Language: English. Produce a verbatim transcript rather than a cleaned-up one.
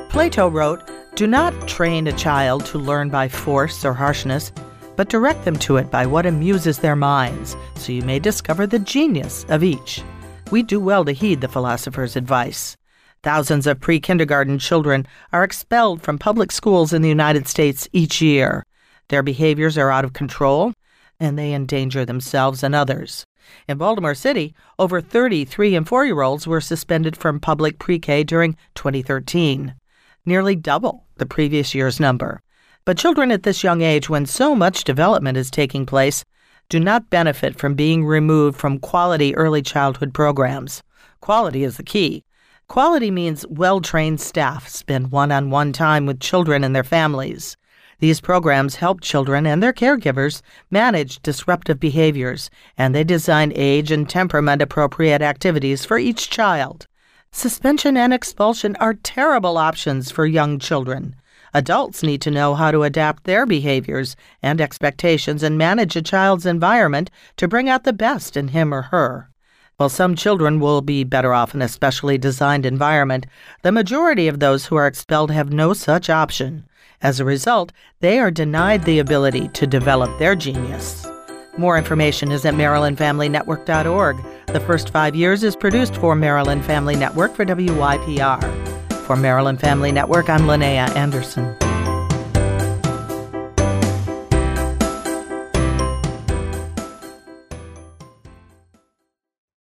Plato wrote, "Do not train a child to learn by force or harshness, but direct them to it by what amuses their minds, so you may discover the genius of each." We do well to heed the philosopher's advice. Thousands of pre-kindergarten children are expelled from public schools in the United States each year. Their behaviors are out of control, and they endanger themselves and others. In Baltimore City, over thirty three and four-year-olds were suspended from public pre-K during twenty thirteen, nearly double the previous year's number. But children at this young age, when so much development is taking place, do not benefit from being removed from quality early childhood programs. Quality is the key. Quality means well-trained staff spend one-on-one time with children and their families. These programs help children and their caregivers manage disruptive behaviors, and they design age and temperament-appropriate activities for each child. Suspension and expulsion are terrible options for young children. Adults need to know how to adapt their behaviors and expectations and manage a child's environment to bring out the best in him or her. While some children will be better off in a specially designed environment, the majority of those who are expelled have no such option. As a result, they are denied the ability to develop their genius. More information is at maryland family network dot org. The First Five Years is produced for Maryland Family Network for W Y P R. For Maryland Family Network, I'm Linnea Anderson.